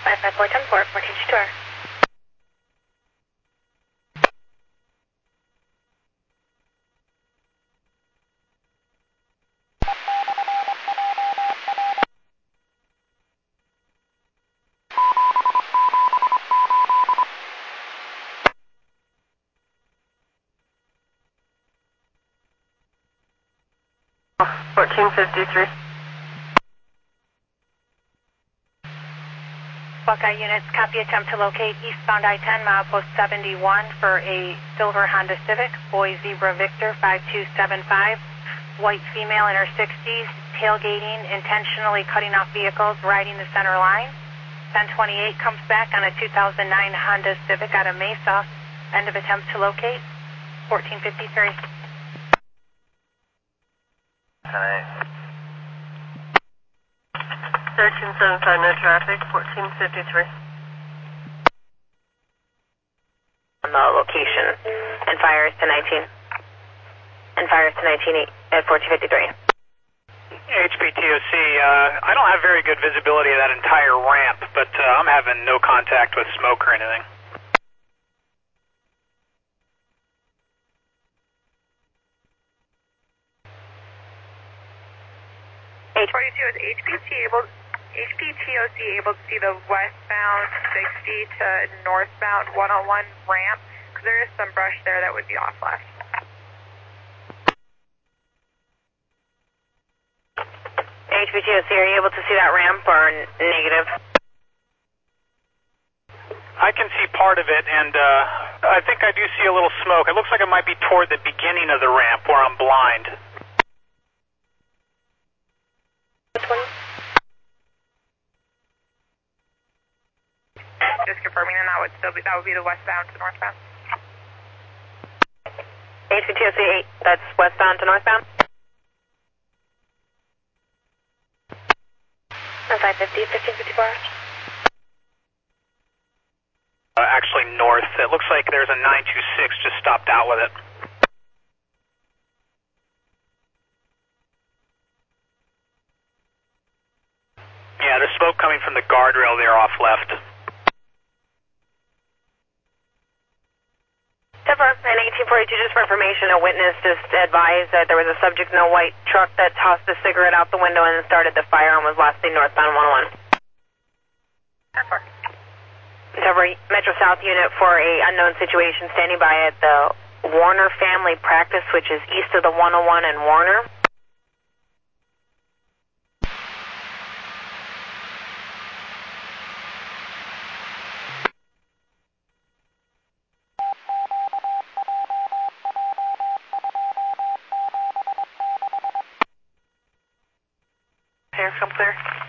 55410-4, 14 1453. Buckeye units, copy attempt to locate eastbound I-10, milepost 71 for a silver Honda Civic, boy Zebra Victor 5275, white female in her 60s, tailgating, intentionally cutting off vehicles, riding the center line. 1028 comes back on a 2009 Honda Civic out of Mesa, end of attempt to locate, 1453. 1375, no traffic, 1453. On the location, and fires to 19. And fires to 19 at 1453. HPTOC, I don't have very good visibility of that entire ramp, but I'm having no contact with smoke or anything. HPTOC able to see the westbound 60 to northbound 101 ramp? Because there is some brush there that would be off left. HPTOC, are you able to see that ramp or negative? I can see part of it, and I think I do see a little smoke. It looks like it might be toward the beginning of the ramp where I'm blind. Just confirming, and that would be the westbound to northbound. HPTOC 8, that's westbound to northbound? 550, 1554. Actually north. It looks like there's a 926 just stopped out with it. Yeah, there's smoke coming from the guardrail there off left. September, and 1842, just for information, a witness just advised that there was a subject in a white truck that tossed a cigarette out the window and then started the fire and was last seen northbound 101. September, Metro South unit for a unknown situation standing by at the Warner Family Practice, which is east of the 101 and Warner. Here, come clear.